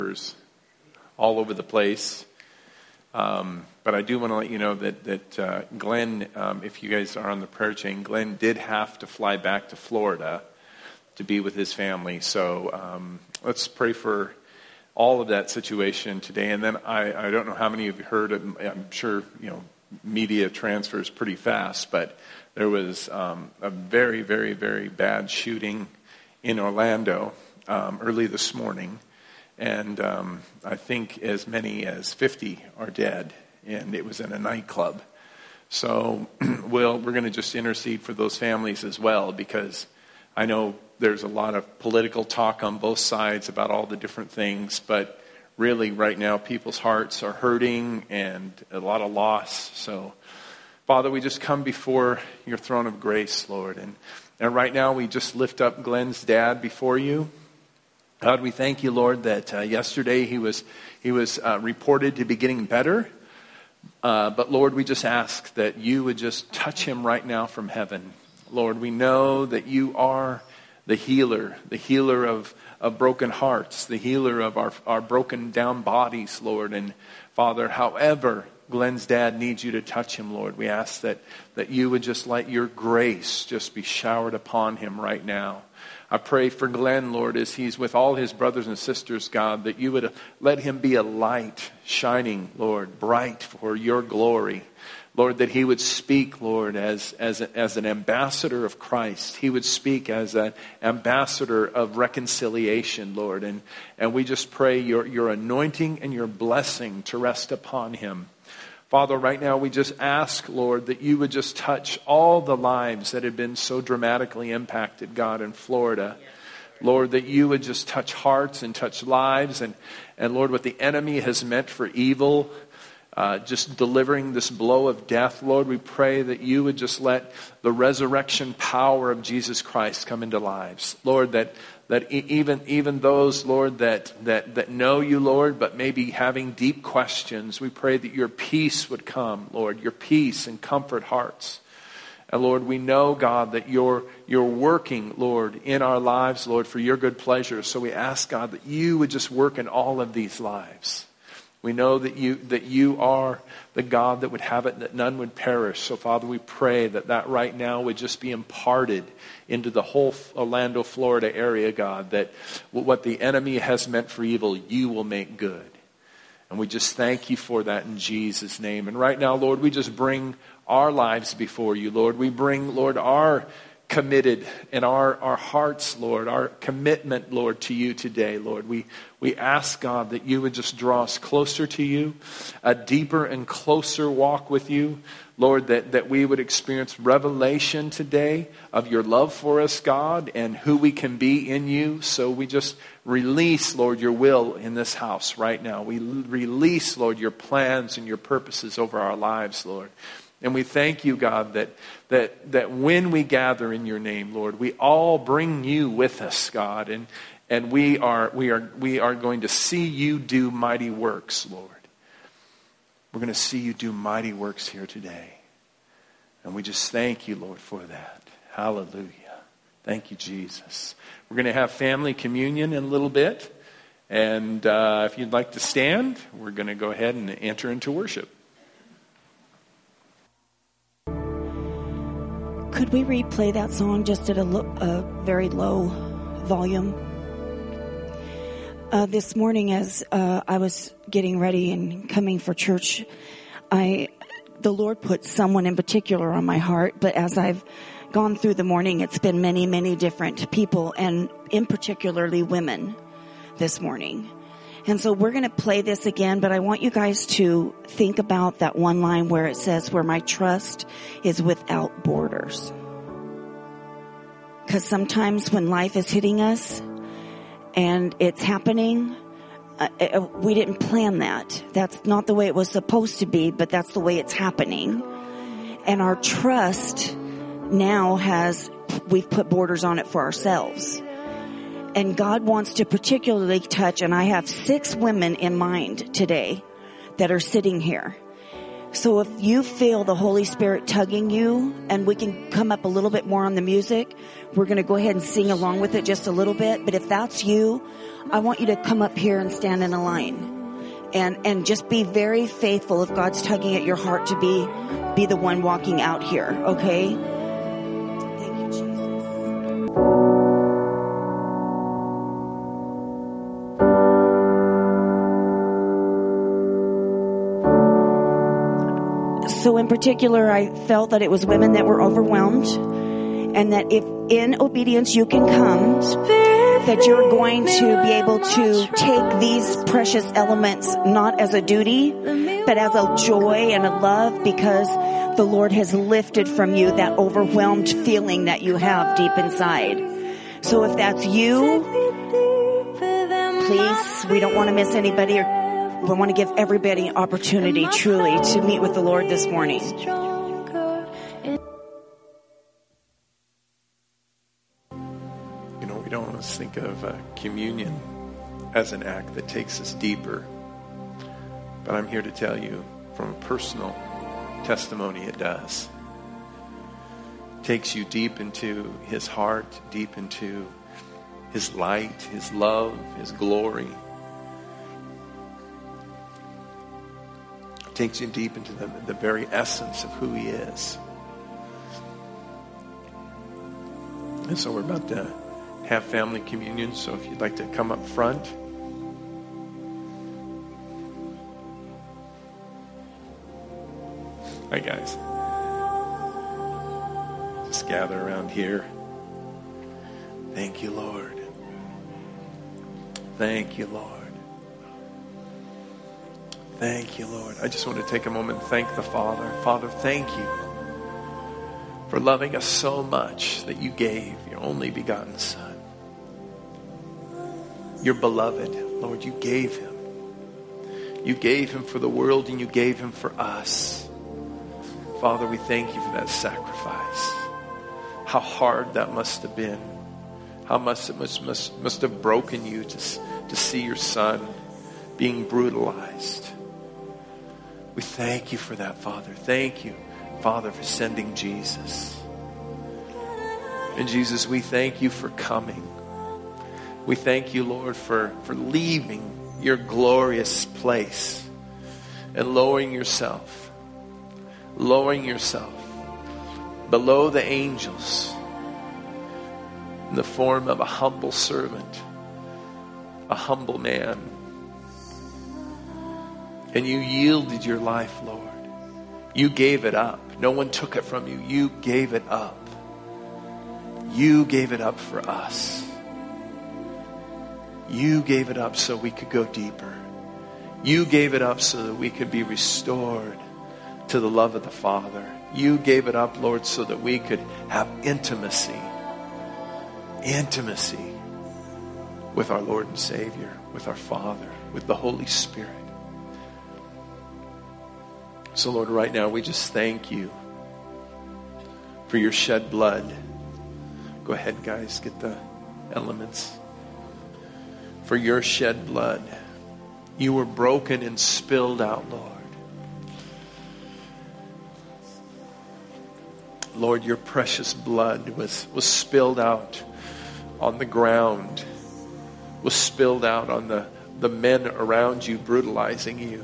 all over the place. But I do want to let you know that Glenn, if you guys are on the prayer chain, Glenn did have to fly back to Florida to be with his family. So let's pray for all of that situation today. And then I don't know how many of you heard, I'm sure, media transfers pretty fast, but there was a very, very, very bad shooting in Orlando early this morning. And I think as many as 50 are dead, and it was in a nightclub. So we're going to just intercede for those families as well, because I know there's a lot of political talk on both sides about all the different things, but really right now people's hearts are hurting and a lot of loss. So Father, we just come before your throne of grace, Lord, and right now we just lift up Glenn's dad before you. God, we thank you, Lord, that yesterday he was reported to be getting better. But Lord, we just ask that you would just touch him right now from heaven. Lord, we know that you are the healer of broken hearts, the healer of our broken down bodies, Lord. And Father, however Glenn's dad needs you to touch him, Lord, we ask that you would just let your grace just be showered upon him right now. I pray for Glenn, Lord, as he's with all his brothers and sisters, God, that you would let him be a light shining, Lord, bright for your glory. Lord, that he would speak, Lord, as an ambassador of Christ. He would speak as an ambassador of reconciliation, Lord. And we just pray your anointing and your blessing to rest upon him. Father, right now we just ask, Lord, that you would just touch all the lives that have been so dramatically impacted, God, in Florida. Lord, that you would just touch hearts and touch lives. And Lord, what the enemy has meant for evil, just delivering this blow of death, Lord, we pray that you would just let the resurrection power of Jesus Christ come into lives. Lord, that even those, Lord, that know you, Lord, but maybe having deep questions, we pray that your peace would come, Lord, your peace and comfort hearts. And Lord, we know, God, that you're working, Lord, in our lives, Lord, for your good pleasure. So we ask, God, that you would just work in all of these lives. We know that you are the God that would have it, that none would perish. So, Father, we pray that right now would just be imparted into the whole Orlando, Florida area, God, that what the enemy has meant for evil, you will make good. And we just thank you for that in Jesus' name. And right now, Lord, we just bring our lives before you, Lord. We bring, Lord, our committed and our hearts, Lord, our commitment, Lord, to you today, Lord. We ask, God, that you would just draw us closer to you, a deeper and closer walk with you. Lord, that we would experience revelation today of your love for us, God, and who we can be in you. So we just release, Lord, your will in this house right now. We release, Lord, your plans and your purposes over our lives, Lord. And we thank you, God, that when we gather in your name, Lord, we all bring you with us, God, and we are going to see you do mighty works, Lord. We're going to see you do mighty works here today. And we just thank you, Lord, for that. Hallelujah. Thank you, Jesus. We're going to have family communion in a little bit. And if you'd like to stand, we're going to go ahead and enter into worship. Could we replay that song just at a very low volume? This morning as I was getting ready and coming for church, the Lord put someone in particular on my heart, but as I've gone through the morning, it's been many, many different people, and in particularly women this morning. And so we're going to play this again, but I want you guys to think about that one line where it says, where my trust is without borders. Because sometimes when life is hitting us and it's happening, we didn't plan that. That's not the way it was supposed to be, but that's the way it's happening. And our trust now we've put borders on it for ourselves. And God wants to particularly touch, and I have 6 women in mind today that are sitting here. So if you feel the Holy Spirit tugging you, and we can come up a little bit more on the music, we're going to go ahead and sing along with it just a little bit. But if that's you, I want you to come up here and stand in a line. And just be very faithful if God's tugging at your heart to be the one walking out here, okay? Thank you, Jesus. So in particular, I felt that it was women that were overwhelmed, and that if in obedience you can come, that you're going to be able to take these precious elements not as a duty, but as a joy and a love, because the Lord has lifted from you that overwhelmed feeling that you have deep inside. So if that's you, please, we don't want to miss anybody. We want to give everybody an opportunity truly to meet with the Lord this morning. We don't always think of communion as an act that takes us deeper. But I'm here to tell you from a personal testimony, it does. It takes you deep into his heart, deep into his light, his love, his glory. It takes you deep into the very essence of who he is. And so we're about to have family communion, so if you'd like to come up front. Hi guys. Just gather around here. Thank you, Lord. Thank you, Lord. Thank you, Lord. I just want to take a moment and thank the Father. Father, thank you for loving us so much that you gave your only begotten Son. Your beloved, Lord, you gave him. You gave him for the world, and you gave him for us. Father, we thank you for that sacrifice. How hard that must have been. How much it must have broken you to see your Son being brutalized. We thank you for that, Father. Thank you, Father, for sending Jesus. And Jesus, we thank you for coming. We thank you, Lord, for leaving your glorious place and lowering yourself below the angels in the form of a humble servant, a humble man. And you yielded your life, Lord. You gave it up. No one took it from you. You gave it up. You gave it up for us. You gave it up so we could go deeper. You gave it up so that we could be restored to the love of the Father. You gave it up, Lord, so that we could have intimacy with our Lord and Savior, with our Father, with the Holy Spirit. So, Lord, right now we just thank you for your shed blood. Go ahead, guys, get the elements. For your shed blood. You were broken and spilled out, Lord. Lord, your precious blood was spilled out on the ground, was spilled out on the men around you brutalizing you.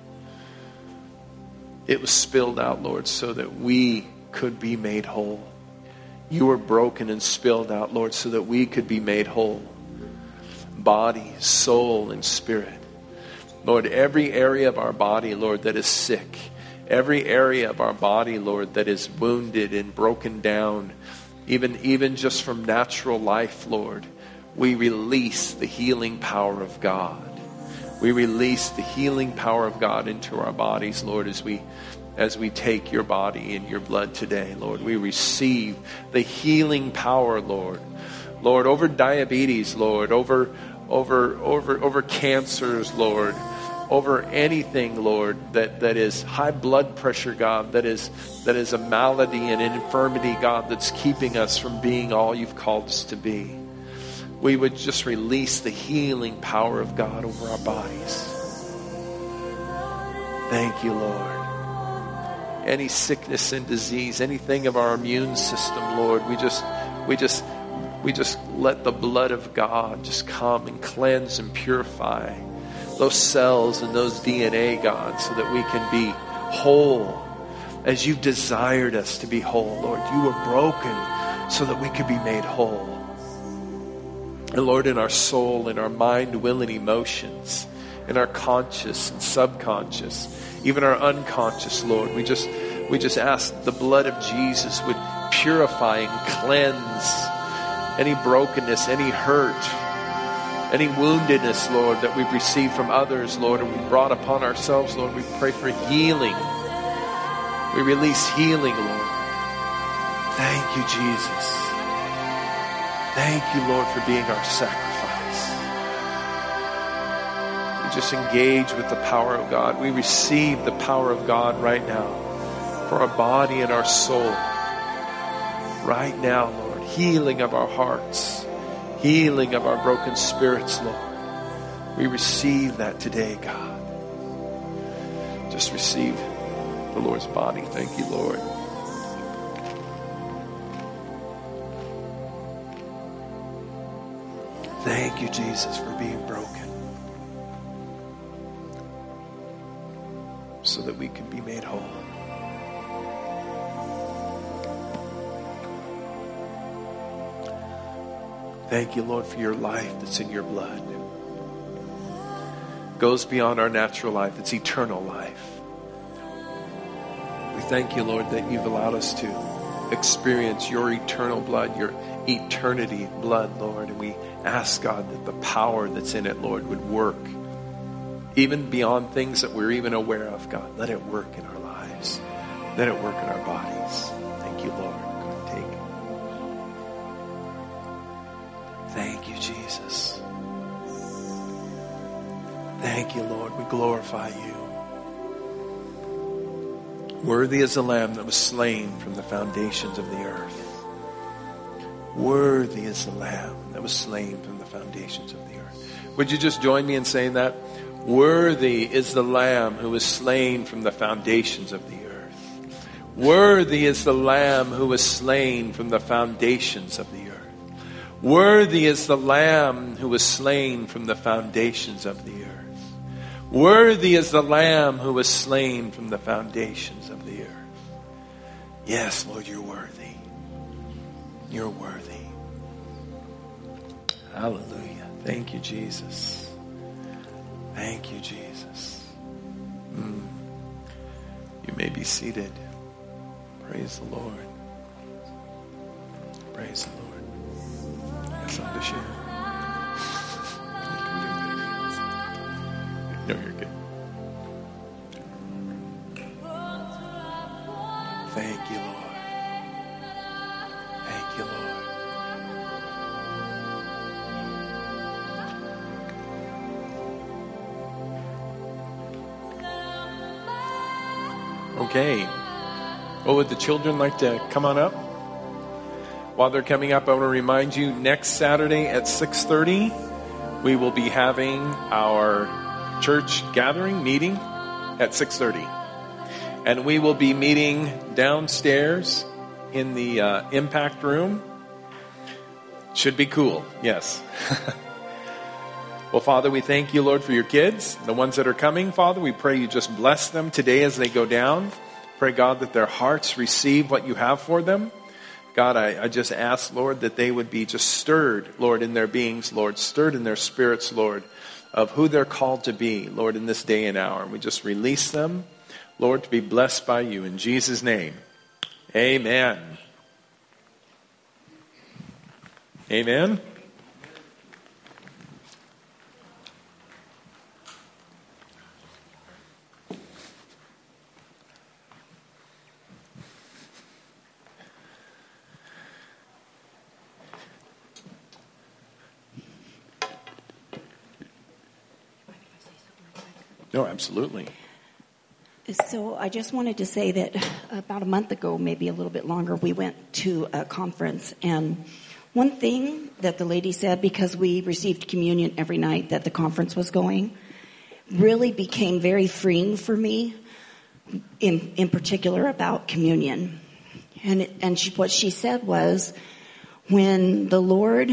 It was spilled out, Lord, so that we could be made whole. You were broken and spilled out, Lord, so that we could be made whole. Body, soul, and spirit. Lord, every area of our body, Lord, that is sick, every area of our body, Lord, that is wounded and broken down, even just from natural life, Lord, we release the healing power of God. We release the healing power of God into our bodies, Lord, as we take your body and your blood today, Lord. We receive the healing power, Lord. Lord, over diabetes, Lord, over cancers, Lord, over anything, Lord, that is high blood pressure, God, that is a malady and an infirmity, God, that's keeping us from being all you've called us to be. We would just release the healing power of God over our bodies. Thank you, Lord. any sickness and disease, anything of our immune system, Lord. We just let the blood of God just come and cleanse and purify those cells and those DNA, God, so that we can be whole as you've desired us to be whole, Lord. You were broken so that we could be made whole. And Lord, in our soul, in our mind, will, and emotions, in our conscious and subconscious, even our unconscious, Lord, we just ask the blood of Jesus would purify and cleanse any brokenness, any hurt, any woundedness, Lord, that we've received from others, Lord, and we've brought upon ourselves, Lord. We pray for healing. We release healing, Lord. Thank you, Jesus. Thank you, Lord, for being our sacrifice. We just engage with the power of God. We receive the power of God right now for our body and our soul. Right now, Lord, healing of our hearts, healing of our broken spirits, Lord. We receive that today, God. Just receive the Lord's body. Thank you, Lord. Thank you, Jesus, for being broken so that we can be made whole. Thank you, Lord, for your life that's in your blood. It goes beyond our natural life. It's eternal life. We thank you, Lord, that you've allowed us to experience your eternal blood, your eternity blood, Lord. And we ask, God, that the power that's in it, Lord, would work even beyond things that we're even aware of, God. Let it work in our lives. Let it work in our bodies. Thank you, Lord. Go and take it. Thank you, Jesus. Thank you, Lord. We glorify you. Worthy is the Lamb that was slain from the foundations of the earth. Worthy is the Lamb that was slain from the foundations of the earth. Would you just join me in saying that? Worthy is the Lamb who was slain from the foundations of the earth. Worthy is the Lamb who was slain from the foundations of the earth. Worthy is the Lamb who was slain from the foundations of the earth. Worthy is the Lamb who was slain from the foundations of the earth. Yes, Lord, you're worthy. You're worthy. Hallelujah. Thank you, Jesus. Thank you, Jesus. You may be seated. Praise the Lord. Praise the Lord. I got something to share. No, you're good. Thank you, Lord. Thank you, Lord. Okay. Well, would the children like to come on up? While they're coming up, I want to remind you, next Saturday at 6:30, we will be having our church gathering meeting at 6:30. And we will be meeting downstairs in the impact room. Should be cool, yes. Well, Father, we thank you, Lord, for your kids, the ones that are coming. Father, we pray you just bless them today as they go down. Pray, God, that their hearts receive what you have for them. God, I just ask, Lord, that they would be just stirred, Lord, in their beings, Lord, stirred in their spirits, Lord, of who they're called to be, Lord, in this day and hour. We just release them, Lord, to be blessed by you. In Jesus' name, amen. Amen. No, absolutely. So I just wanted to say that about a month ago, maybe a little bit longer, we went to a conference. And one thing that the lady said, because we received communion every night that the conference was going, really became very freeing for me. in particular about communion. And what she said was, when the Lord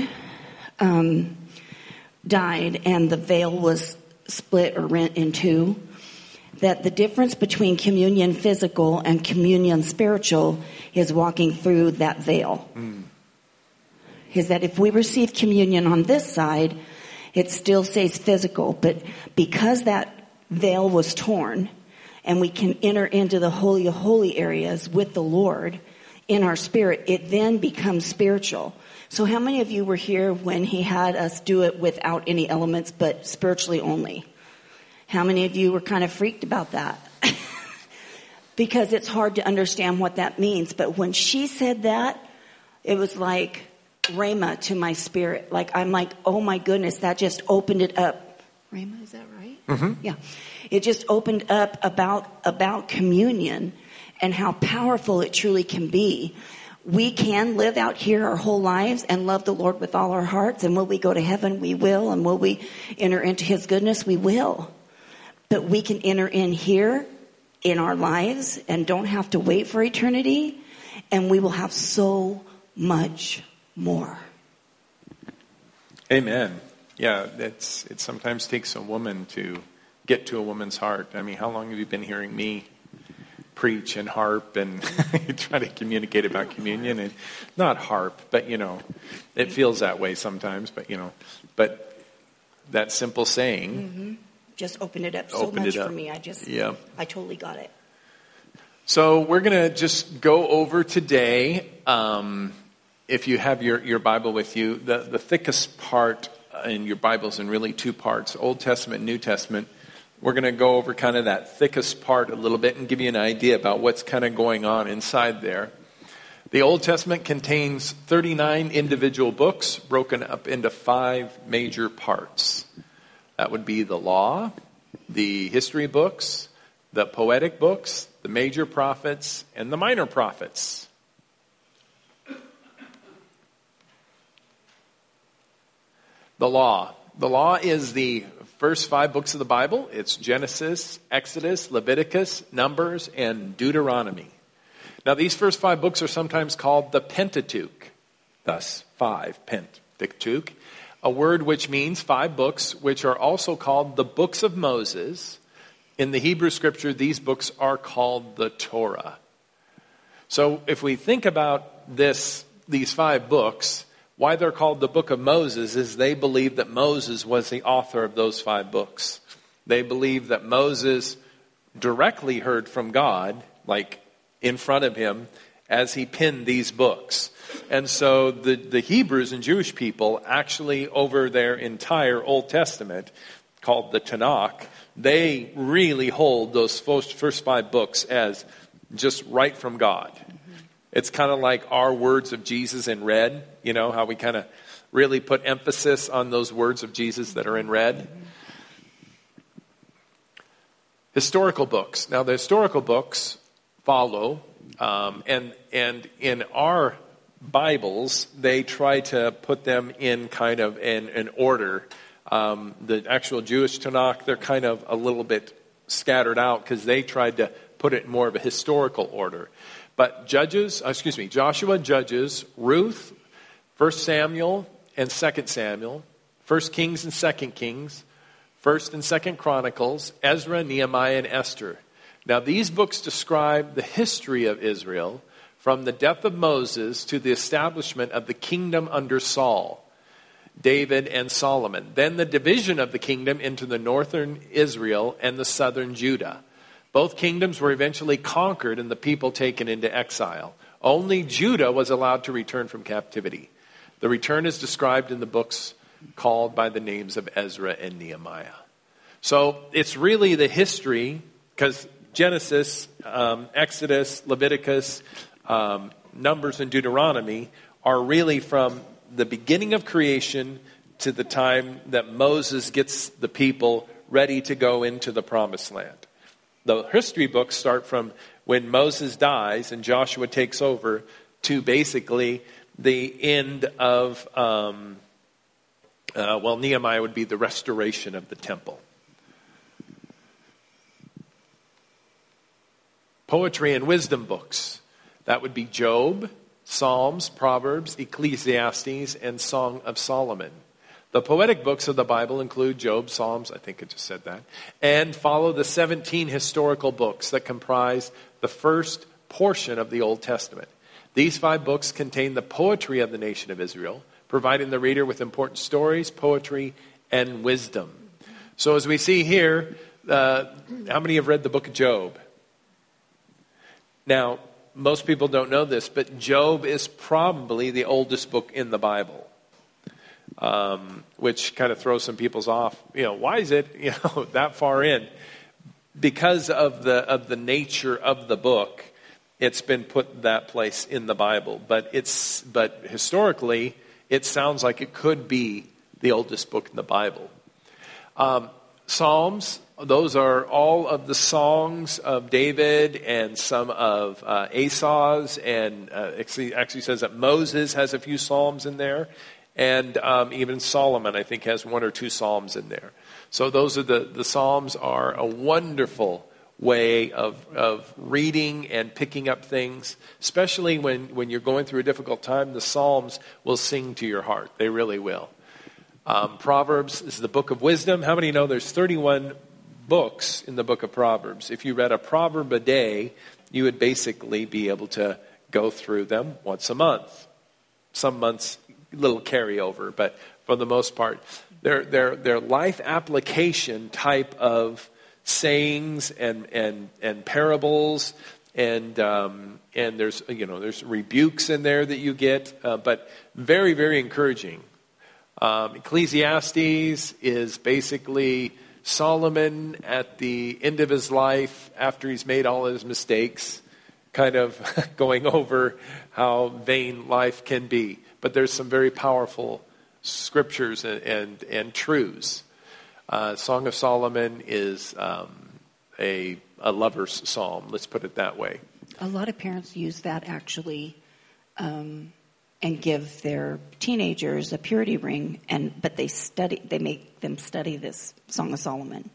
died and the veil was split or rent in two, that the difference between communion physical and communion spiritual is walking through that veil. Is that if we receive communion on this side, it still stays physical, but because that veil was torn and we can enter into the Holy of Holy areas with the Lord in our spirit, it then becomes spiritual. So how many of you were here when he had us do it without any elements but spiritually only? How many of you were kind of freaked about that? Because it's hard to understand what that means. But when she said that, it was like rhema to my spirit. Like, I'm like, oh my goodness, that just opened it up. Rhema, is that right? Mm-hmm. Yeah. It just opened up about communion and how powerful it truly can be. We can live out here our whole lives and love the Lord with all our hearts. And will we go to heaven? We will. And will we enter into his goodness? We will. But we can enter in here in our lives and don't have to wait for eternity. And we will have so much more. Amen. Yeah, it sometimes takes a woman to get to a woman's heart. I mean, how long have you been hearing me preach and harp and try to communicate about communion? And not harp, but, it feels that way sometimes. But that simple saying just opened it up so much for me. I totally got it. So we're going to just go over today. If you have your Bible with you, the thickest part in your Bible's in really two parts, Old Testament and New Testament. We're going to go over kind of that thickest part a little bit and give you an idea about what's kind of going on inside there. The Old Testament contains 39 individual books broken up into 5 major parts. That would be the law, the history books, the poetic books, the major prophets, and the minor prophets. The law. The law is the first 5 books of the Bible. It's Genesis, Exodus, Leviticus, Numbers, and Deuteronomy. Now, these first 5 books are sometimes called the Pentateuch. Thus, 5, Pentateuch. A word which means 5 books, which are also called the books of Moses. In the Hebrew scripture, these books are called the Torah. So, if we think about these 5 books, why they're called the book of Moses is they believe that Moses was the author of those 5 books. They believe that Moses directly heard from God, like in front of him, as he penned these books. And so the Hebrews and Jewish people actually, over their entire Old Testament, called the Tanakh, they really hold those first 5 books as just right from God. It's kind of like our words of Jesus in red, how we kind of really put emphasis on those words of Jesus that are in red. Historical books. Now, the historical books follow, and in our Bibles, they try to put them in kind of an order. The actual Jewish Tanakh, they're kind of a little bit scattered out because they tried to put it in more of a historical order. But Joshua, Judges, Ruth, 1 Samuel and 2 Samuel, 1 Kings and 2 Kings, 1 and 2 Chronicles, Ezra, Nehemiah, and Esther. Now these books describe the history of Israel from the death of Moses to the establishment of the kingdom under Saul, David, and Solomon. Then the division of the kingdom into the northern Israel and the southern Judah. Both kingdoms were eventually conquered and the people taken into exile. Only Judah was allowed to return from captivity. The return is described in the books called by the names of Ezra and Nehemiah. So it's really the history, because Genesis, Exodus, Leviticus, Numbers, and Deuteronomy are really from the beginning of creation to the time that Moses gets the people ready to go into the promised land. The history books start from when Moses dies and Joshua takes over to basically the end of, Nehemiah would be the restoration of the temple. poetry and wisdom books. That would be Job, Psalms, Proverbs, Ecclesiastes, and Song of Solomon. The poetic books of the Bible include Job, Psalms, I think I just said that, and follow the 17 historical books that comprise the first portion of the Old Testament. These 5 books contain the poetry of the nation of Israel, providing the reader with important stories, poetry, and wisdom. So as we see here, how many have read the book of Job? Now, most people don't know this, but Job is probably the oldest book in the Bible, which kind of throws some people's off. Why is it that far in? Because of the nature of the book, it's been put that place in the Bible. But historically, it sounds like it could be the oldest book in the Bible. Psalms, those are all of the songs of David and some of Asaph, and actually says that Moses has a few psalms in there, and even Solomon, I think, has 1 or 2 psalms in there. So those are the psalms are a wonderful way of reading and picking up things, especially when you're going through a difficult time. The psalms will sing to your heart. They really will. Proverbs is the book of wisdom. How many know there's 31 books in the book of Proverbs? If you read a proverb a day, you would basically be able to go through them once a month. Some months, a little carryover, but for the most part, they're life application type of sayings and parables, and there's rebukes in there that you get, but very, very encouraging. Ecclesiastes is basically Solomon at the end of his life, after he's made all his mistakes, kind of going over how vain life can be. But there's some very powerful scriptures and truths. Song of Solomon is a lover's psalm, let's put it that way. A lot of parents use that actually and give their teenagers a purity ring, but they make them study this Song of Solomon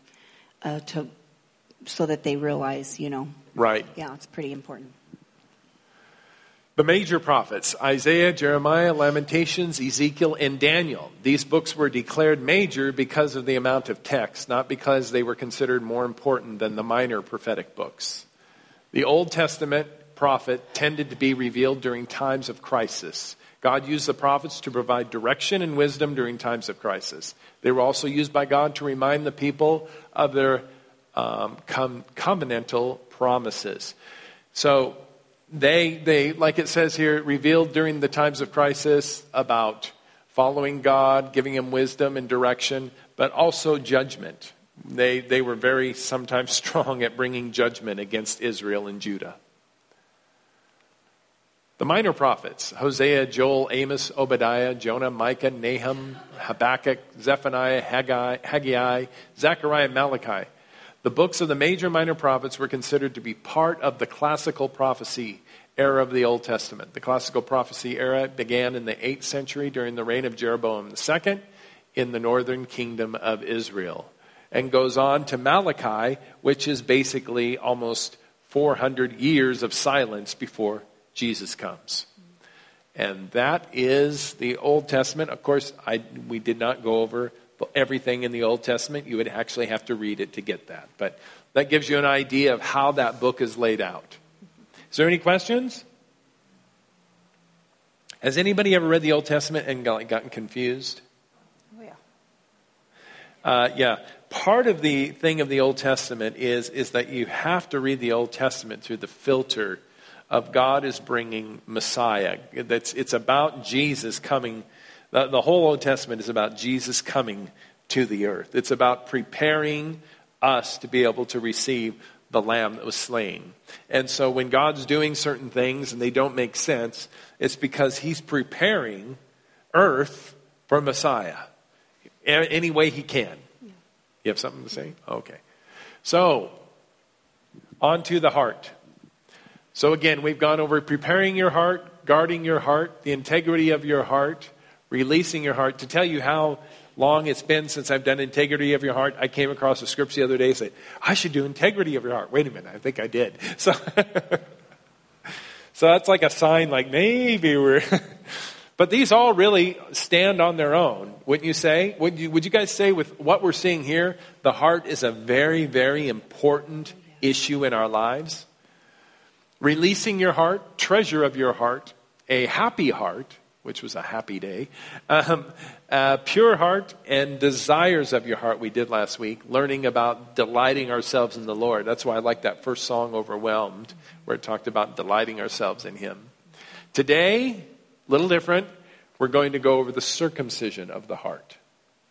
so that they realize, Right. Yeah, it's pretty important. The major prophets, Isaiah, Jeremiah, Lamentations, Ezekiel, and Daniel. These books were declared major because of the amount of text, not because they were considered more important than the minor prophetic books. The Old Testament prophet tended to be revealed during times of crisis. God used the prophets to provide direction and wisdom during times of crisis. They were also used by God to remind the people of their covenantal promises. So they, like it says here, revealed during the times of crisis about following God, giving him wisdom and direction, but also judgment. They were very sometimes strong at bringing judgment against Israel and Judah. The minor prophets, Hosea, Joel, Amos, Obadiah, Jonah, Micah, Nahum, Habakkuk, Zephaniah, Haggai, Zechariah, Malachi. The books of the major minor prophets were considered to be part of the classical prophecy era of the Old Testament. The classical prophecy era began in the 8th century during the reign of Jeroboam II in the northern kingdom of Israel, and goes on to Malachi, which is basically almost 400 years of silence before Jesus comes. And that is the Old Testament. Of course, we did not go over everything in the Old Testament. You would actually have to read it to get that. But that gives you an idea of how that book is laid out. Is there any questions? Has anybody ever read the Old Testament and gotten confused? Oh, yeah. Yeah. Part of the thing of the Old Testament is that you have to read the Old Testament through the filter of God is bringing Messiah. It's about Jesus coming. The whole Old Testament is about Jesus coming to the earth. It's about preparing us to be able to receive the Lamb that was slain. And so when God's doing certain things and they don't make sense, it's because he's preparing earth for Messiah any way he can. Yeah. You have something to say? Okay. So, on to the heart. So again, we've gone over preparing your heart, guarding your heart, the integrity of your heart, releasing your heart, to tell you how long it's been since I've done integrity of your heart. I came across a scripture the other day and said, I should do integrity of your heart. Wait a minute, I think I did. So that's like a sign, like maybe we're... But these all really stand on their own, wouldn't you say? Would you guys say with what we're seeing here, the heart is a very, very important issue in our lives? Releasing your heart, treasure of your heart, a happy heart, which was a happy day, pure heart, and desires of your heart we did last week, learning about delighting ourselves in the Lord. That's why I like that first song, Overwhelmed, where it talked about delighting ourselves in Him. Today, a little different. We're going to go over the circumcision of the heart.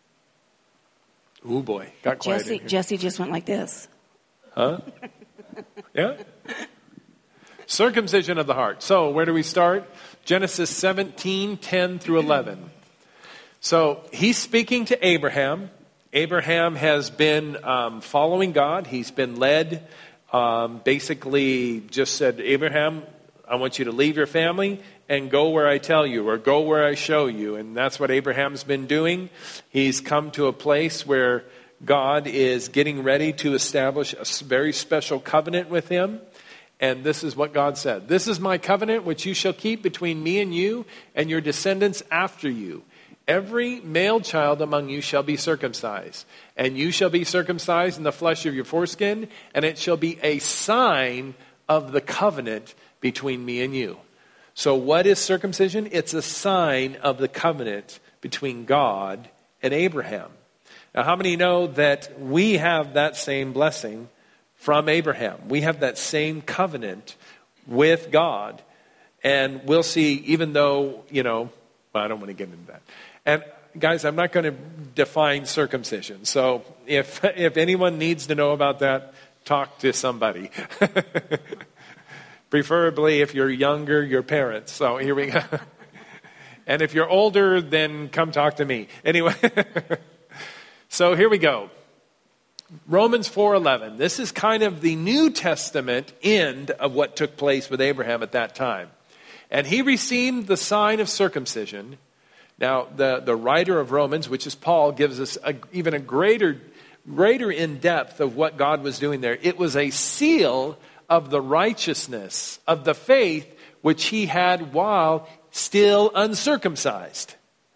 Ooh, boy. Got quiet in here. Jesse just went like this. Huh? Yeah? Circumcision of the heart. So, where do we start? Genesis 17, 10 through 11. So, he's speaking to Abraham. Abraham has been following God. He's been led. Basically, just said, Abraham, I want you to leave your family and go where I tell you, or go where I show you. And that's what Abraham's been doing. He's come to a place where God is getting ready to establish a very special covenant with him. And this is what God said. This is my covenant which you shall keep between me and you and your descendants after you. Every male child among you shall be circumcised. And you shall be circumcised in the flesh of your foreskin. And it shall be a sign of the covenant between me and you. So what is circumcision? It's a sign of the covenant between God and Abraham. Now, how many know that we have that same blessing from Abraham? We have that same covenant with God. And we'll see, even though, well, I don't want to get into that. And guys, I'm not going to define circumcision. So if anyone needs to know about that, talk to somebody. Preferably, if you're younger, your parents. So here we go. And if you're older, then come talk to me. Anyway, so here we go. Romans 4:11. This is kind of the New Testament end of what took place with Abraham at that time. And he received the sign of circumcision. Now, the writer of Romans, which is Paul, gives us even a greater in depth of what God was doing there. It was a seal of the righteousness of the faith which he had while still uncircumcised.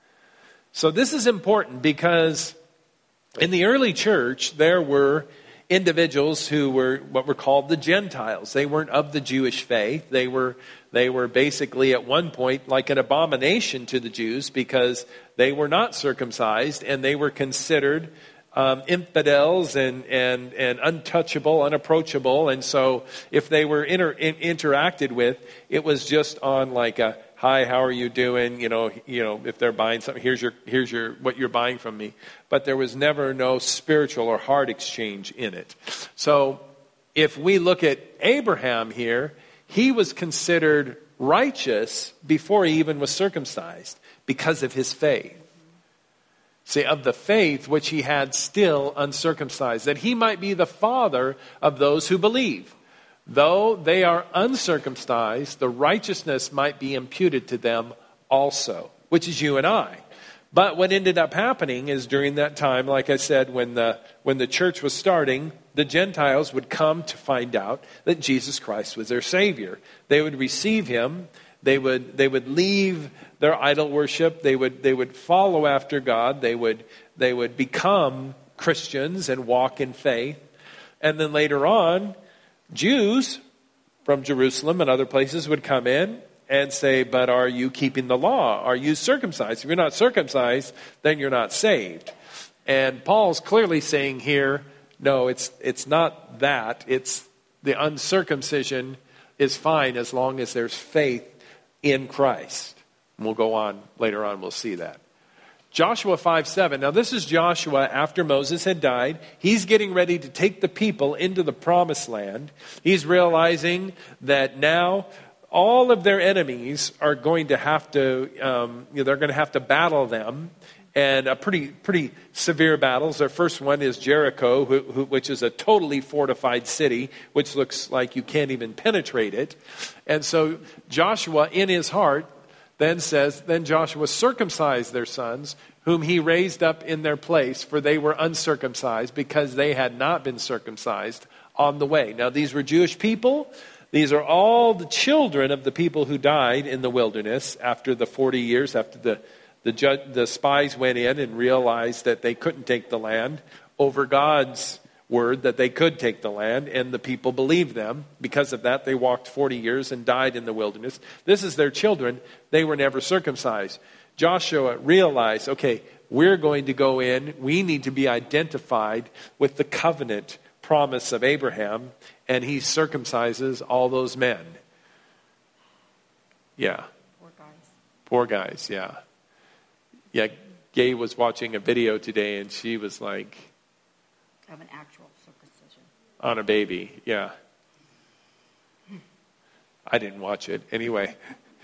So this is important because in the early church, there were individuals who were what were called the Gentiles. They weren't of the Jewish faith. They were basically at one point like an abomination to the Jews because they were not circumcised and they were considered infidels and untouchable, unapproachable. And so if they were interacted with, it was just on like a, hi, how are you doing? If they're buying something, here's your what you're buying from me. But there was never no spiritual or heart exchange in it. So if we look at Abraham here, he was considered righteous before he even was circumcised because of his faith. See, of the faith which he had still uncircumcised, that he might be the father of those who believe. Though they are uncircumcised, the righteousness might be imputed to them also, which is you and I. But what ended up happening is during that time, like I said, when the church was starting, the Gentiles would come to find out that Jesus Christ was their Savior. They would receive him. They would leave their idol worship. They would follow after God. They would become Christians and walk in faith. And then later on, Jews from Jerusalem and other places would come in and say, but are you keeping the law? Are you circumcised? If you're not circumcised, then you're not saved. And Paul's clearly saying here, no, it's not that. It's the uncircumcision is fine as long as there's faith in Christ. And we'll go on later on, we'll see that. Joshua 5:7. Now this is Joshua after Moses had died. He's getting ready to take the people into the promised land. He's realizing that now all of their enemies are going to have to, they're going to have to battle them. And a pretty severe battles. Their first one is Jericho, which is a totally fortified city, which looks like you can't even penetrate it. And so Joshua, in his heart, then says, then Joshua circumcised their sons, whom he raised up in their place, for they were uncircumcised, because they had not been circumcised on the way. Now, these were Jewish people. These are all the children of the people who died in the wilderness after the 40 years, after the spies went in and realized that they couldn't take the land over God's word that they could take the land, and the people believed them. Because of that, they walked 40 years and died in the wilderness. This is their children. They were never circumcised. Joshua realized, okay, we're going to go in. We need to be identified with the covenant promise of Abraham, and he circumcises all those men. Yeah. Poor guys, yeah. Yeah, Gay was watching a video today, and she was like... Of an actual circumcision. On a baby, yeah. I didn't watch it. Anyway.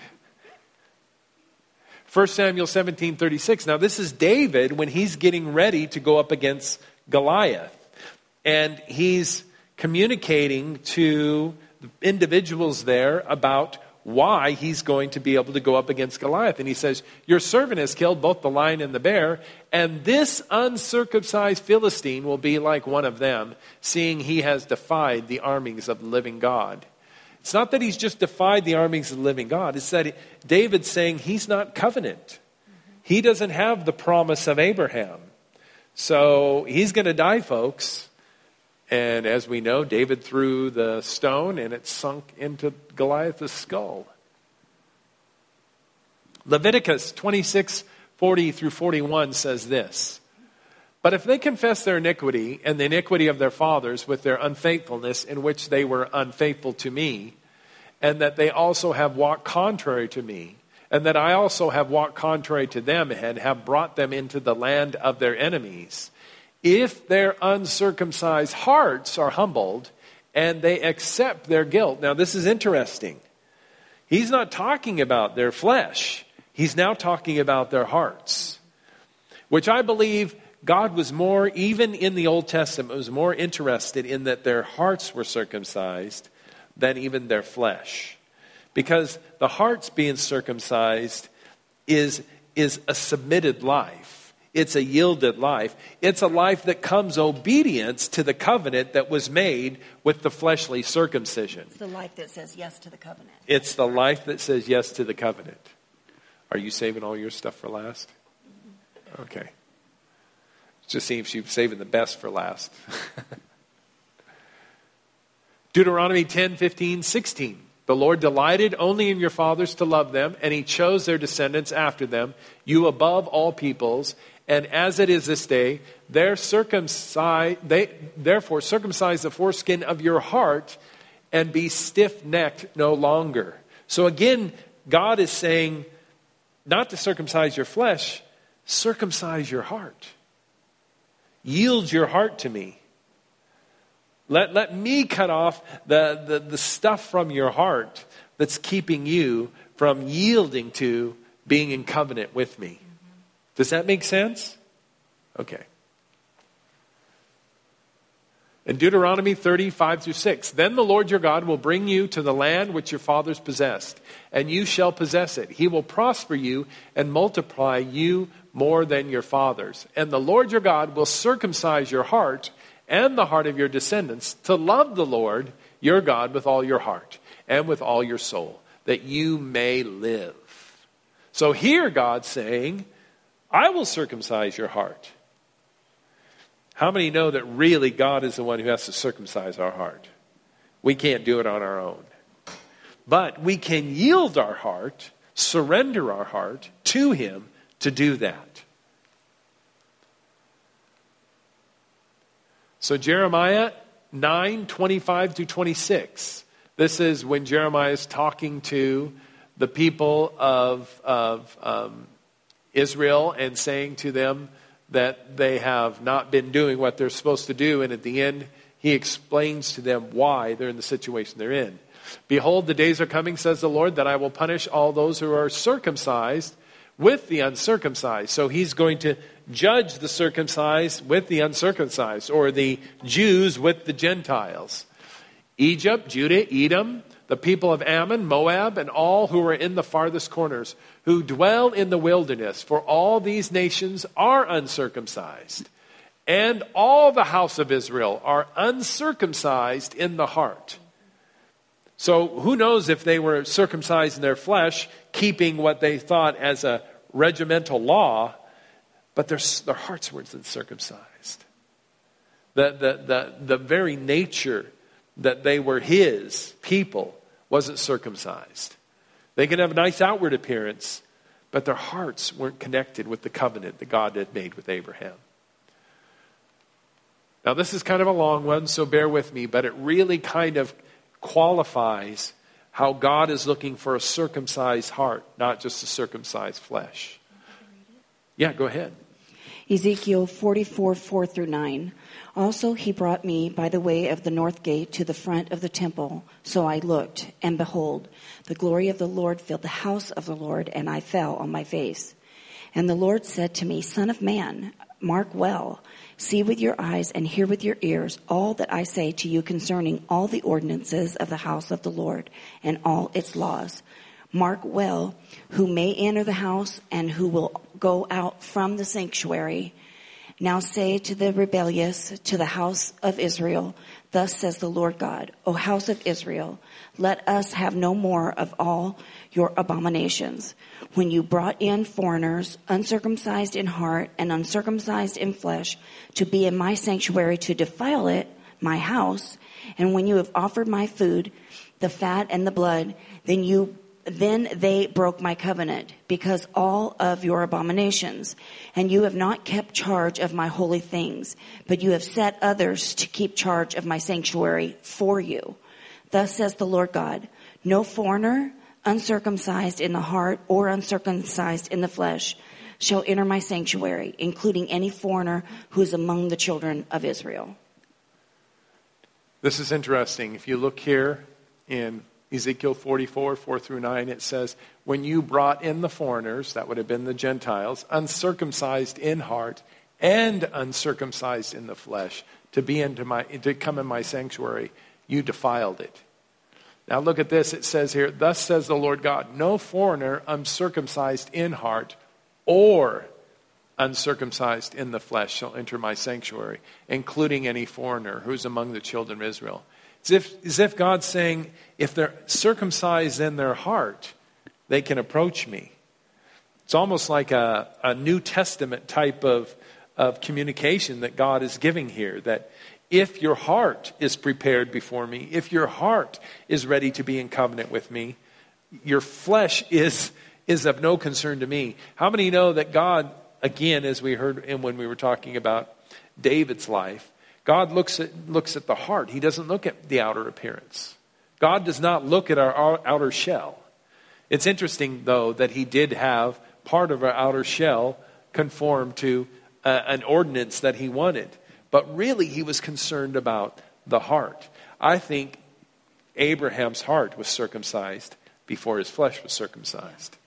1 Samuel 17:36. Now this is David when he's getting ready to go up against Goliath. And he's communicating to the individuals there about why he's going to be able to go up against Goliath. And he says, your servant has killed both the lion and the bear, and this uncircumcised Philistine will be like one of them, seeing he has defied the armies of the living God. It's not that he's just defied the armies of the living God. It's that David's saying he's not covenant. He doesn't have the promise of Abraham. So he's going to die, folks. And as we know, David threw the stone and it sunk into Goliath's skull. Leviticus 26:40 through 41 says this. But if they confess their iniquity and the iniquity of their fathers with their unfaithfulness in which they were unfaithful to me, and that they also have walked contrary to me, and that I also have walked contrary to them and have brought them into the land of their enemies, if their uncircumcised hearts are humbled and they accept their guilt. Now this is interesting. He's not talking about their flesh. He's now talking about their hearts. Which I believe God was more, even in the Old Testament, was more interested in that their hearts were circumcised than even their flesh. Because the hearts being circumcised is a submitted life. It's a yielded life. It's a life that comes obedience to the covenant that was made with the fleshly circumcision. It's the life that says yes to the covenant. It's the life that says yes to the covenant. Are you saving all your stuff for last? Okay. Just seeing if she's saving the best for last. Deuteronomy 10:15-16. The Lord delighted only in your fathers to love them, and he chose their descendants after them, you above all peoples. And as it is this day, therefore circumcise the foreskin of your heart and be stiff-necked no longer. So again, God is saying not to circumcise your flesh, circumcise your heart. Yield your heart to me. Let me cut off the stuff from your heart that's keeping you from yielding to being in covenant with me. Does that make sense? Okay. In Deuteronomy 30:5-6, then the Lord your God will bring you to the land which your fathers possessed, and you shall possess it. He will prosper you and multiply you more than your fathers. And the Lord your God will circumcise your heart and the heart of your descendants to love the Lord your God with all your heart and with all your soul, that you may live. So here God's saying, I will circumcise your heart. How many know that really God is the one who has to circumcise our heart? We can't do it on our own. But we can yield our heart, surrender our heart to him to do that. So Jeremiah 9:25-26. This is when Jeremiah is talking to the people of Israel and saying to them that they have not been doing what they're supposed to do. And at the end, he explains to them why they're in the situation they're in. Behold, the days are coming, says the Lord, that I will punish all those who are circumcised with the uncircumcised. So he's going to judge the circumcised with the uncircumcised, or the Jews with the Gentiles. Egypt, Judah, Edom, the people of Ammon, Moab, and all who are in the farthest corners, who dwell in the wilderness, for all these nations are uncircumcised, and all the house of Israel are uncircumcised in the heart. So who knows if they were circumcised in their flesh, keeping what they thought as a regimental law, but their hearts weren't circumcised. The very nature that they were his people wasn't circumcised. They could have a nice outward appearance, but their hearts weren't connected with the covenant that God had made with Abraham. Now this is kind of a long one, so bear with me, but it really kind of qualifies how God is looking for a circumcised heart, not just a circumcised flesh. Yeah, go ahead. Ezekiel 44, 4-9. Also he brought me by the way of the north gate to the front of the temple. So I looked, and behold, the glory of the Lord filled the house of the Lord, and I fell on my face. And the Lord said to me, Son of man, mark well, see with your eyes and hear with your ears all that I say to you concerning all the ordinances of the house of the Lord and all its laws. Mark well who may enter the house and who will go out from the sanctuary. Now say to the rebellious, to the house of Israel, thus says the Lord God, O house of Israel, let us have no more of all your abominations. When you brought in foreigners, uncircumcised in heart and uncircumcised in flesh, to be in my sanctuary to defile it, my house, and when you have offered my food, the fat and the blood, then they broke my covenant because all of your abominations, and you have not kept charge of my holy things, but you have set others to keep charge of my sanctuary for you. Thus says the Lord God, no foreigner, uncircumcised in the heart or uncircumcised in the flesh, shall enter my sanctuary, including any foreigner who is among the children of Israel. This is interesting. If you look here in Ezekiel 44, 4-9, it says, when you brought in the foreigners, that would have been the Gentiles, uncircumcised in heart and uncircumcised in the flesh, to come in my sanctuary, you defiled it. Now look at this. It says here, thus says the Lord God, no foreigner uncircumcised in heart or uncircumcised in the flesh shall enter my sanctuary, including any foreigner who's among the children of Israel. As if God's saying, if they're circumcised in their heart, they can approach me. It's almost like a New Testament type of communication that God is giving here, that if your heart is prepared before me, if your heart is ready to be in covenant with me, your flesh is of no concern to me. How many know that God, again, as we heard when we were talking about David's life, God looks at the heart. He doesn't look at the outer appearance. God does not look at our outer shell. It's interesting, though, that he did have part of our outer shell conform to an ordinance that he wanted. But really, he was concerned about the heart. I think Abraham's heart was circumcised before his flesh was circumcised.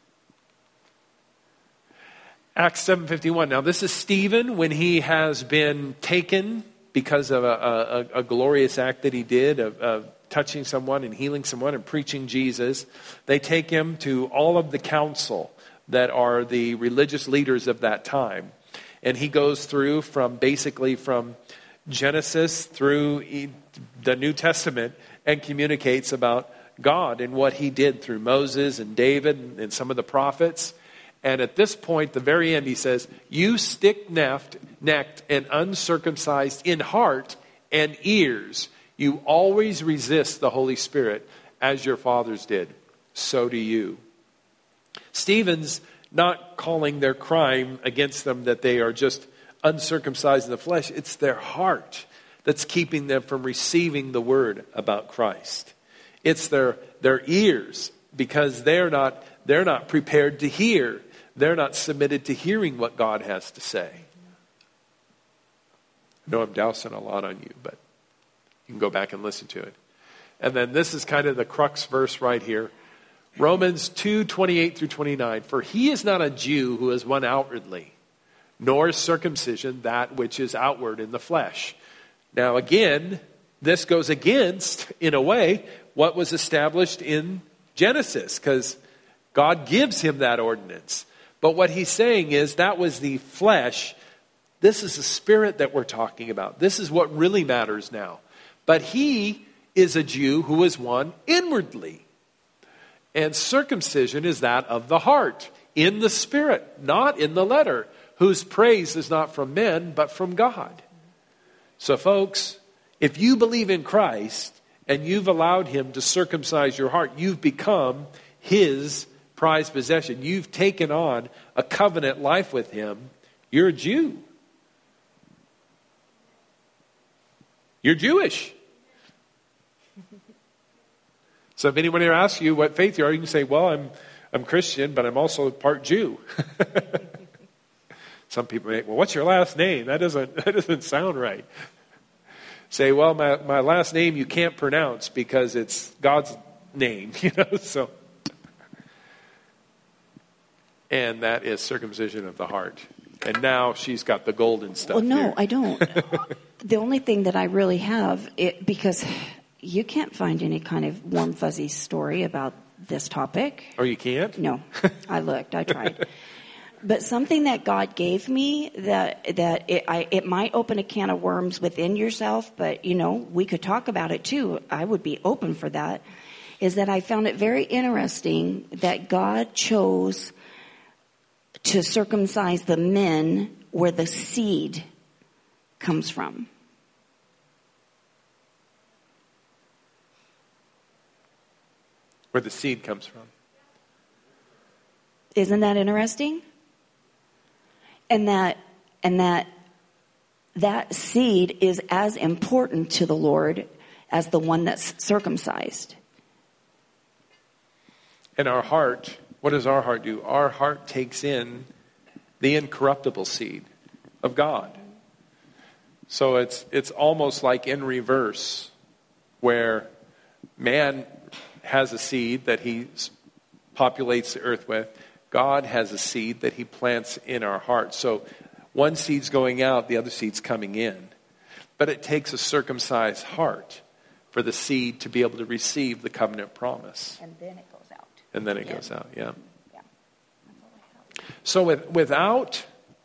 Acts 7:51. Now, this is Stephen when he has been taken because of a glorious act that he did of touching someone and healing someone and preaching Jesus. They take him to all of the council that are the religious leaders of that time. And he goes through from Genesis through the New Testament and communicates about God and what he did through Moses and David and some of the prophets. And at this point, the very end, he says, you stiff-necked and uncircumcised in heart and ears, you always resist the Holy Spirit as your fathers did. So do you. Stephen's not calling their crime against them that they are just uncircumcised in the flesh. It's their heart that's keeping them from receiving the word about Christ. It's their ears, because they're not prepared to hear. They're not submitted to hearing what God has to say. I know I'm dousing a lot on you, but you can go back and listen to it. And then this is kind of the crux verse right here. Romans 2:28-29. For he is not a Jew who is one outwardly, nor is circumcision that which is outward in the flesh. Now again, this goes against, in a way, what was established in Genesis, because God gives him that ordinance. But what he's saying is that was the flesh. This is the spirit that we're talking about. This is what really matters now. But he is a Jew who is one inwardly. And circumcision is that of the heart, in the spirit, not in the letter, whose praise is not from men, but from God. So folks, if you believe in Christ and you've allowed him to circumcise your heart, you've become his prized possession. You've taken on a covenant life with him. You're a Jew. You're Jewish. So if anyone ever asks you what faith you are, you can say, well, I'm Christian, but I'm also part Jew. Some people may, well, what's your last name? That doesn't sound right. Say, well, my last name you can't pronounce because it's God's name, so. And that is circumcision of the heart. And now she's got the golden stuff. Well, no, here. I don't. The only thing that I really have, because you can't find any kind of warm, fuzzy story about this topic. Oh, you can't? No, I looked, I tried. But something that God gave me that it might open a can of worms within yourself, but we could talk about it too. I would be open for that. Is that I found it very interesting that God chose to circumcise the men where the seed comes from. Where the seed comes from. Isn't that interesting? And that seed is as important to the Lord as the one that's circumcised. And our heart, what does our heart do? Our heart takes in the incorruptible seed of God. So it's almost like in reverse, where man has a seed that he populates the earth with. God has a seed that he plants in our hearts. So one seed's going out, the other seed's coming in. But it takes a circumcised heart for the seed to be able to receive the covenant promise. And then it goes out. And then it goes out, yeah. So without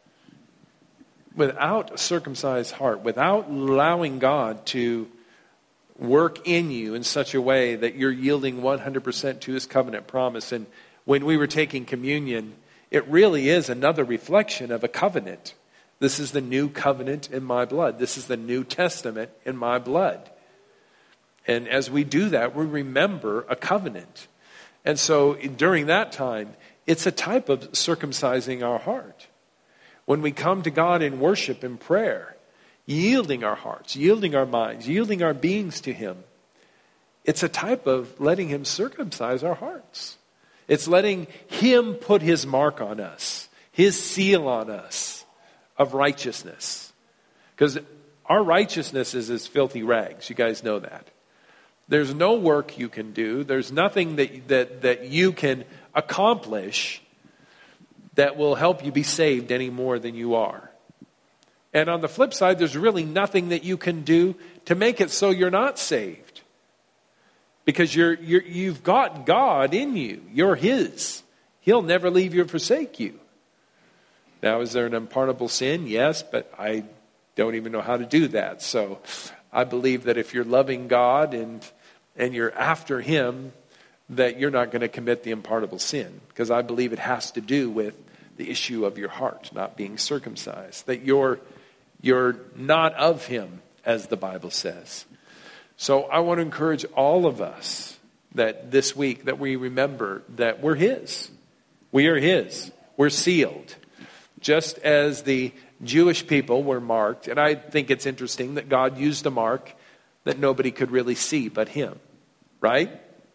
a circumcised heart, without allowing God to work in you in such a way that you're yielding 100% to his covenant promise. And when we were taking communion, it really is another reflection of a covenant. This is the new covenant in my blood. This is the New Testament in my blood. And as we do that, we remember a covenant. And so during that time, it's a type of circumcising our heart. When we come to God in worship and prayer, yielding our hearts, yielding our minds, yielding our beings to him, it's a type of letting him circumcise our hearts. It's letting him put his mark on us, his seal on us of righteousness. Because our righteousness is as filthy rags. You guys know that. There's no work you can do. There's nothing that you can accomplish that will help you be saved any more than you are. And on the flip side, there's really nothing that you can do to make it so you're not saved. Because you've got God in you. You're his. He'll never leave you or forsake you. Now, is there an unpardonable sin? Yes, but I don't even know how to do that. So I believe that if you're loving God and you're after him, that you're not going to commit the unpardonable sin. Because I believe it has to do with the issue of your heart not being circumcised. That you're not of him, as the Bible says. So I want to encourage all of us that this week that we remember that we're his. We are his. We're sealed. Just as the Jewish people were marked. And I think it's interesting that God used a mark that nobody could really see but him. Right?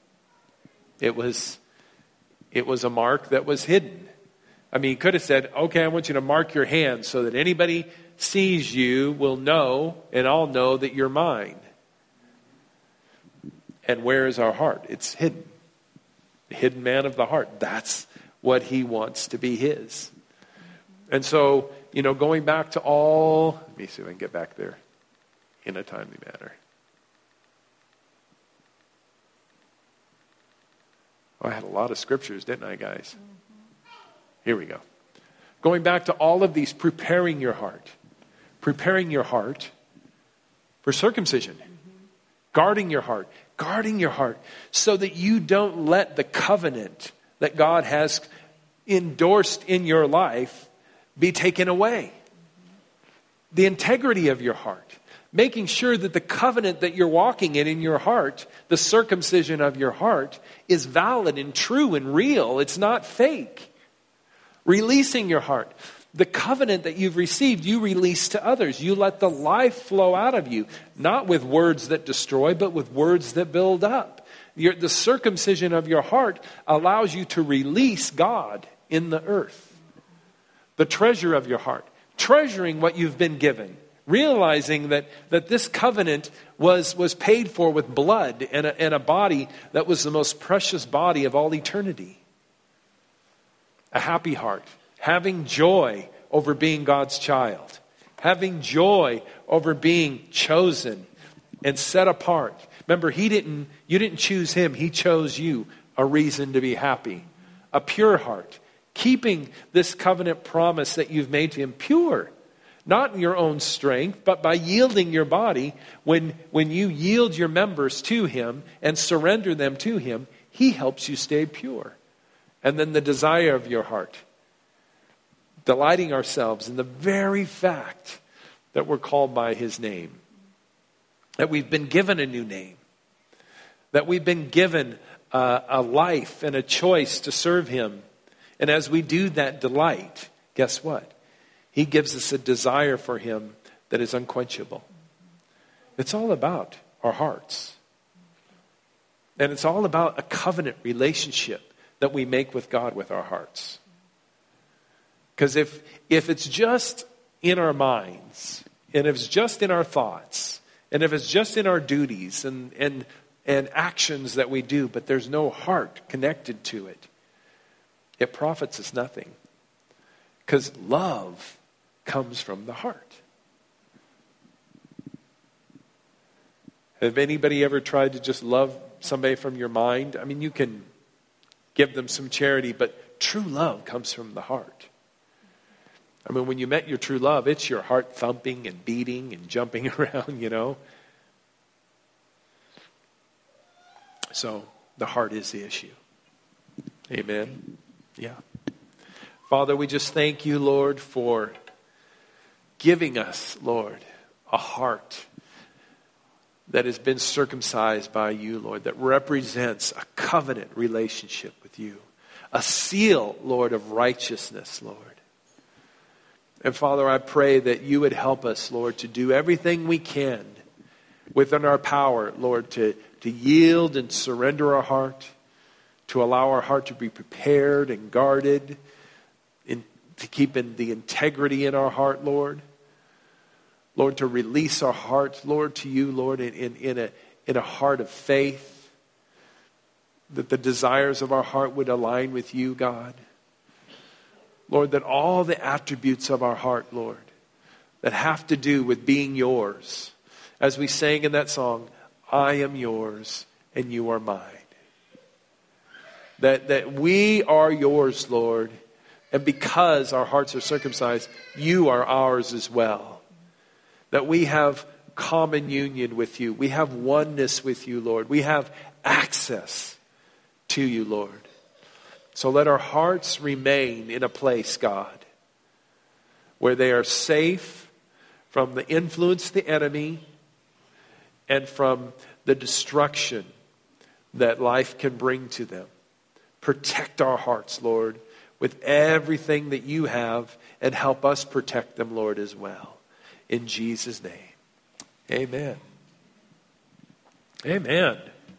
It was a mark that was hidden. I mean, he could have said, okay, I want you to mark your hand so that anybody sees you will know, and I'll know that you're mine. And where is our heart? It's hidden. The hidden man of the heart. That's what he wants to be his. And so, going back to let me see if I can get back there in a timely manner. Oh, I had a lot of scriptures, didn't I, guys? Here we go. Going back to all of these, preparing your heart for circumcision, guarding your heart, so that you don't let the covenant that God has endorsed in your life be taken away. The integrity of your heart, making sure that the covenant that you're walking in your heart, the circumcision of your heart, is valid and true and real. It's not fake. Releasing your heart. The covenant that you've received, you release to others. You let the life flow out of you, not with words that destroy, but with words that build up. The circumcision of your heart allows you to release God in the earth. The treasure of your heart. Treasuring what you've been given. Realizing that this covenant was paid for with blood and a body that was the most precious body of all eternity. A happy heart. Having joy over being God's child. Having joy over being chosen and set apart. Remember, you didn't choose him. He chose you. A reason to be happy. A pure heart. Keeping this covenant promise that you've made to him pure. Not in your own strength, but by yielding your body. When you yield your members to him and surrender them to him, he helps you stay pure. And then the desire of your heart. Delighting ourselves in the very fact that we're called by his name. That we've been given a new name. That we've been given a life and a choice to serve him. And as we do that delight, guess what? He gives us a desire for him that is unquenchable. It's all about our hearts. And it's all about a covenant relationship that we make with God with our hearts. Because if it's just in our minds, and if it's just in our thoughts, and if it's just in our duties and actions that we do, but there's no heart connected to it, it profits us nothing. Because love comes from the heart. Have anybody ever tried to just love somebody from your mind? I mean, you can give them some charity, but true love comes from the heart. I mean, when you met your true love, it's your heart thumping and beating and jumping around, you know. So the heart is the issue. Amen. Yeah. Father, we just thank you, Lord, for giving us, Lord, a heart that has been circumcised by you, Lord, that represents a covenant relationship with you. A seal, Lord, of righteousness, Lord. And Father, I pray that you would help us, Lord, to do everything we can within our power, Lord, to yield and surrender our heart, to allow our heart to be prepared and guarded, to keep in the integrity in our heart, Lord. Lord, to release our hearts, Lord, to you, Lord, in a heart of faith, that the desires of our heart would align with you, God. Lord, that all the attributes of our heart, Lord, that have to do with being yours, as we sang in that song, I am yours and you are mine. That we are yours, Lord, and because our hearts are circumcised, you are ours as well. That we have common union with you. We have oneness with you, Lord. We have access to you, Lord. So let our hearts remain in a place, God, where they are safe from the influence of the enemy and from the destruction that life can bring to them. Protect our hearts, Lord, with everything that you have, and help us protect them, Lord, as well. In Jesus' name. Amen. Amen.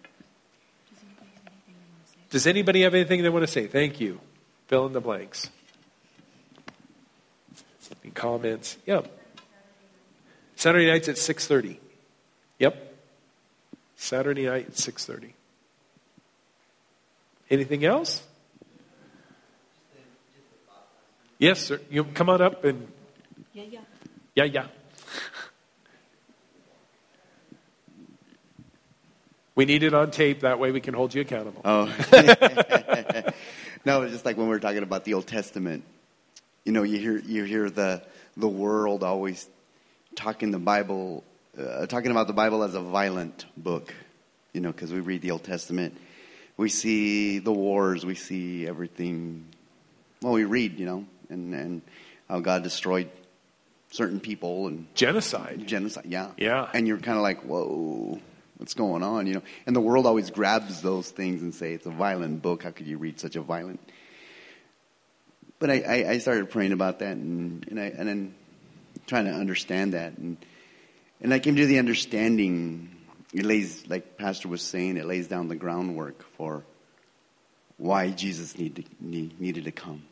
Does anybody have anything they want to say? Thank you. Fill in the blanks. Any comments? Yep. Saturday nights at 6:30. Yep. Saturday night at 6:30. Anything else? Yes, sir. You come on up and... Yeah. We need it on tape. That way we can hold you accountable. Oh. No, it's just like when we were talking about the Old Testament. You know, you hear the world always talking about the Bible as a violent book. You know, because we read the Old Testament, we see the wars, we see everything. Well, we read, you know, and how God destroyed certain people and genocide, yeah. And you're kind of like, whoa, what's going on, you know? And the world always grabs those things and say it's a violent book. How could you read such a violent? But I started praying about that and then trying to understand that and I came to the understanding. It lays, like Pastor was saying, it lays down the groundwork for why Jesus needed to come.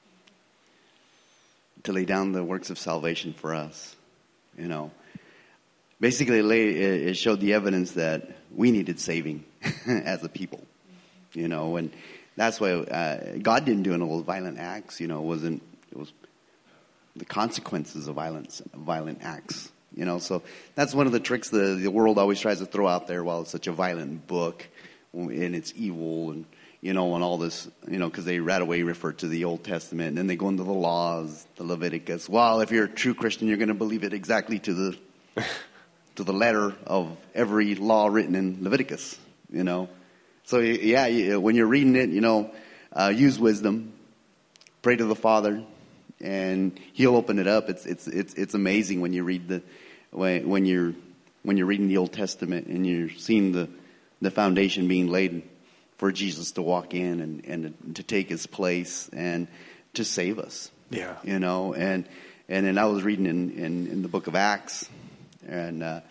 To lay down the works of salvation for us, you know. Basically, it showed the evidence that we needed saving as a people, you know. And that's why God didn't do any violent acts, you know. It was the consequences of violent acts. You know, so that's one of the tricks the world always tries to throw out there. While it's such a violent book, and it's evil, and you know, and all this, you know, because they right away refer to the Old Testament, and then they go into the laws, the Leviticus. Well, if you're a true Christian, you're going to believe it exactly to the letter of every law written in Leviticus. You know, so yeah, when you're reading it, you know, use wisdom, pray to the Father. And He'll open it up. It's amazing when you read when you're reading the Old Testament and you're seeing the foundation being laid for Jesus to walk in and to take His place and to save us. Yeah, you know. And then I was reading in the book of Acts, and a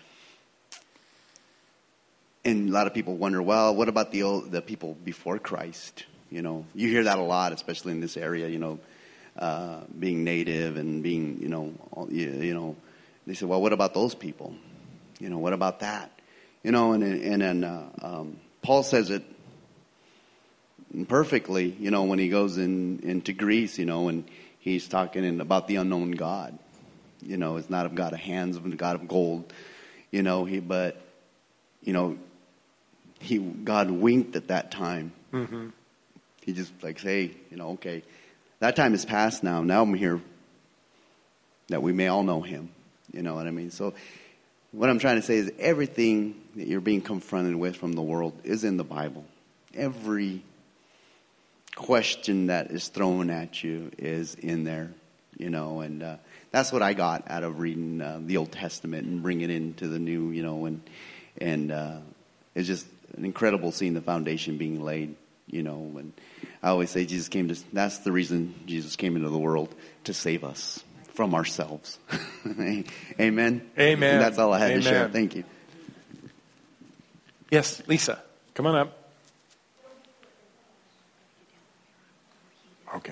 lot of people wonder, well, what about the people before Christ? You know, you hear that a lot, especially in this area. You know. Being native and being, you know, they say, well, what about those people? You know, what about that? You know, and Paul says it perfectly, you know, when he goes into Greece, you know, and he's talking about the unknown God. You know, it's not of God of hands, of the God of gold. You know, God winked at that time. Mm-hmm. He just like say, you know, okay. That time is past now. Now I'm here that we may all know Him. You know what I mean? So what I'm trying to say is everything that you're being confronted with from the world is in the Bible. Every question that is thrown at you is in there. You know, and that's what I got out of reading the Old Testament and bringing it into the New, you know, and it's just an incredible seeing the foundation being laid. You know, and I always say that's the reason Jesus came into the world, to save us from ourselves. Amen? Amen. And that's all I had to share. Thank you. Yes, Lisa, come on up. Okay.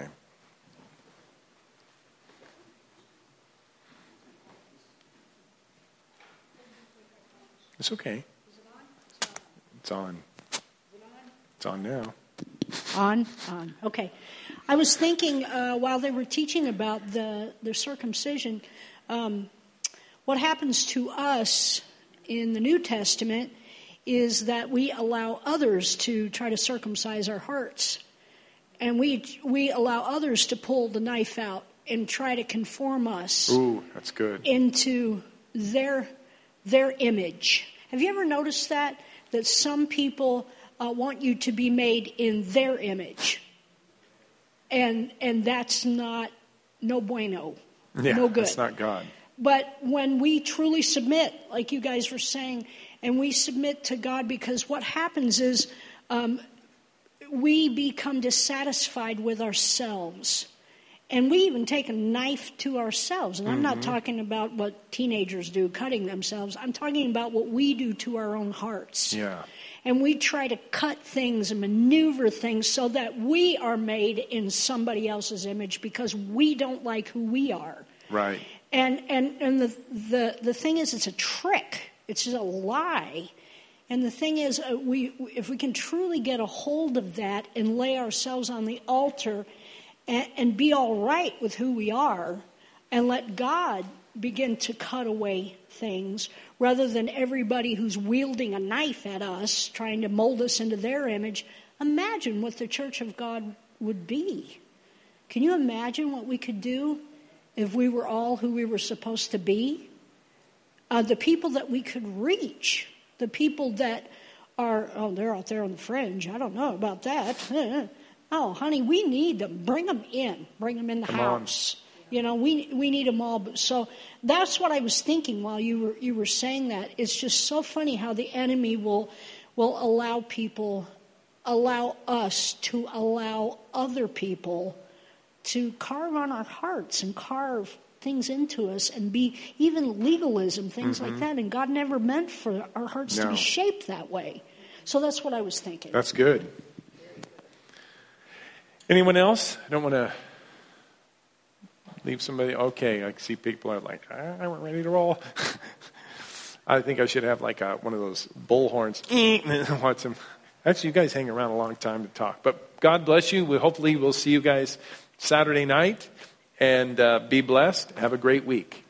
It's okay. It's on. It's on now. On. Okay. I was thinking while they were teaching about the circumcision, what happens to us in the New Testament is that we allow others to try to circumcise our hearts. And we allow others to pull the knife out and try to conform us. Ooh, that's good. Into their image. Have you ever noticed that some people want you to be made in their image, and that's no bueno, no good. That's not God. But when we truly submit, like you guys were saying, and we submit to God, because what happens is we become dissatisfied with ourselves. And we even take a knife to ourselves. And I'm not talking about what teenagers do, cutting themselves. I'm talking about what we do to our own hearts. Yeah. And we try to cut things and maneuver things so that we are made in somebody else's image because we don't like who we are. Right. And the thing is, it's a trick. It's just a lie. And the thing is, if we can truly get a hold of that and lay ourselves on the altar and be all right with who we are and let God begin to cut away things, rather than everybody who's wielding a knife at us, trying to mold us into their image. Imagine what the church of God would be. Can you imagine what we could do if we were all who we were supposed to be? The people that we could reach, the people that are, they're out there on the fringe. I don't know about that. Oh, honey, we need them. Bring them in. Bring them in the house. You know, we need them all. So that's what I was thinking while you were saying that. It's just so funny how the enemy will allow us to allow other people to carve on our hearts and carve things into us and be even legalism, things like that. And God never meant for our hearts to be shaped that way. So that's what I was thinking. That's good. Anyone else? I don't want to leave somebody. Okay, I see people are like, I'm ready to roll. I think I should have like one of those bull horns. Watch them. Actually, you guys hang around a long time to talk. But God bless you. Hopefully we'll see you guys Saturday night. And be blessed. Have a great week.